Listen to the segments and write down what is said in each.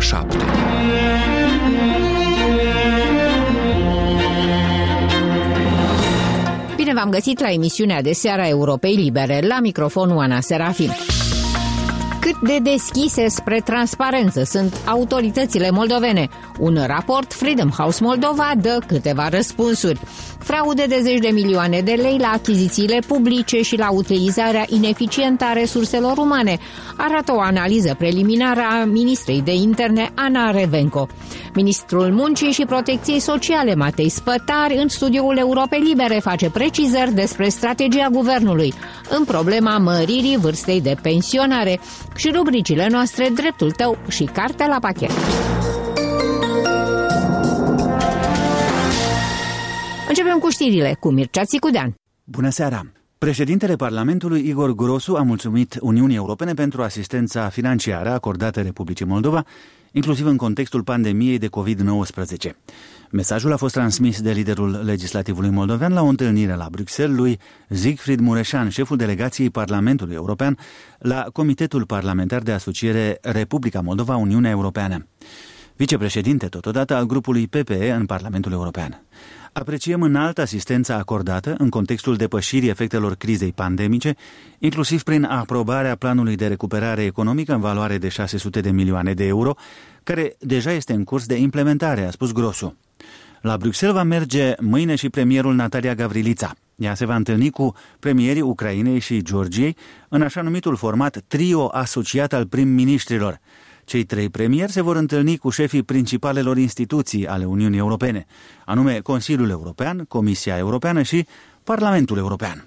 7. Bine v-am găsit la emisiunea de seară a Europei Libere, la microfon Oana Serafim. Cât de deschise spre transparență sunt autoritățile moldovene? Un raport Freedom House Moldova dă câteva răspunsuri. Fraude de 10 de milioane de lei la achizițiile publice și la utilizarea ineficientă a resurselor umane, arată o analiză preliminară a ministrei de interne Ana Revenco. Ministrul Muncii și Protecției Sociale Matei Spătar, în studioul Europei Libere, face precizări despre strategia guvernului în problema măririi vârstei de pensionare și rubricile noastre Dreptul tău și Cartea la pachet. Începem cu știrile cu Mircea Țicudean. Bună seara! Președintele Parlamentului Igor Grosu a mulțumit Uniunii Europene pentru asistența financiară acordată Republicii Moldova, inclusiv în contextul pandemiei de COVID-19. Mesajul a fost transmis de liderul legislativului moldovean la o întâlnire la Bruxelles lui Siegfried Mureșan, șeful delegației Parlamentului European la Comitetul Parlamentar de Asociere Republica Moldova-Uniunea Europeană. Vicepreședinte totodată al grupului PPE în Parlamentul European. Apreciem înalt asistența acordată în contextul depășirii efectelor crizei pandemice, inclusiv prin aprobarea planului de recuperare economică în valoare de 600 de milioane de euro, care deja este în curs de implementare, a spus Grosu. La Bruxelles va merge mâine și premierul Natalia Gavrilița. Ea se va întâlni cu premierii Ucrainei și Georgiei în așa numitul format trio asociat al prim-ministrilor. Cei 3 premieri se vor întâlni cu șefii principalelor instituții ale Uniunii Europene, anume Consiliul European, Comisia Europeană și Parlamentul European.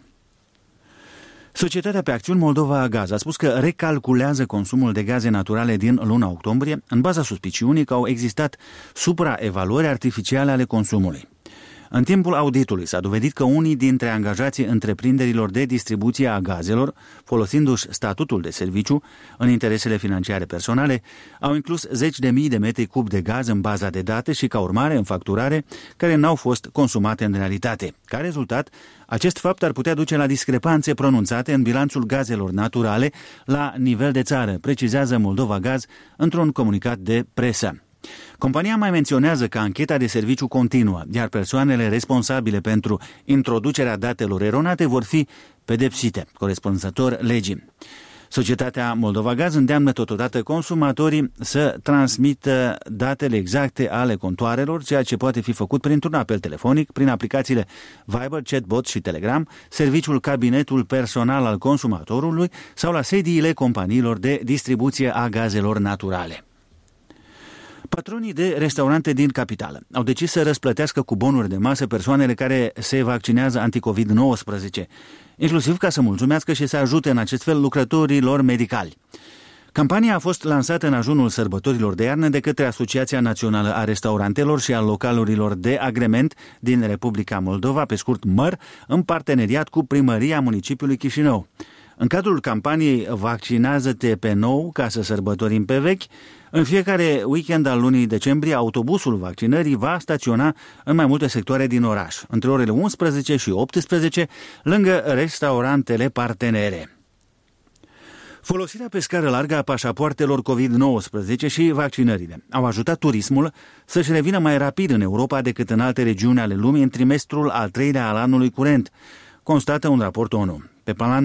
Societatea pe acțiuni Moldova Gaz a spus că recalculează consumul de gaze naturale din luna octombrie, în baza suspiciunii că au existat supraevaluări artificiale ale consumului. În timpul auditului s-a dovedit că unii dintre angajații întreprinderilor de distribuție a gazelor, folosindu-și statutul de serviciu în interesele financiare personale, au inclus 10.000 de metri cub de gaz în baza de date și, ca urmare, în facturare, care n-au fost consumate în realitate. Ca rezultat, acest fapt ar putea duce la discrepanțe pronunțate în bilanțul gazelor naturale la nivel de țară, precizează Moldova Gaz într-un comunicat de presă. Compania mai menționează că ancheta de serviciu continuă, iar persoanele responsabile pentru introducerea datelor eronate vor fi pedepsite, corespunzător legii. Societatea Moldova Gaz îndeamnă totodată consumatorii să transmită datele exacte ale contoarelor, ceea ce poate fi făcut printr-un apel telefonic, prin aplicațiile Viber, Chatbot și Telegram, serviciul Cabinetul Personal al Consumatorului sau la sediile companiilor de distribuție a gazelor naturale. Patronii de restaurante din capitală au decis să răsplătească cu bonuri de masă persoanele care se vaccinează anti-COVID-19, inclusiv ca să mulțumească și să ajute în acest fel lucrătorii lor medicali. Campania a fost lansată în ajunul sărbătorilor de iarnă de către Asociația Națională a Restaurantelor și a Localurilor de Agrement din Republica Moldova, pe scurt MAR, în parteneriat cu Primăria Municipiului Chișinău. În cadrul campaniei Vaccinează-te pe nou ca să sărbătorim pe vechi, în fiecare weekend al lunii decembrie, autobusul vaccinării va staționa în mai multe sectoare din oraș, între orele 11 și 18, lângă restaurantele partenere. Folosirea pe scară largă a pașapoartelor COVID-19 și vaccinările au ajutat turismul să-și revină mai rapid în Europa decât în alte regiuni ale lumii în trimestrul al 3-lea al anului curent, constată un raport ONU. Pe plan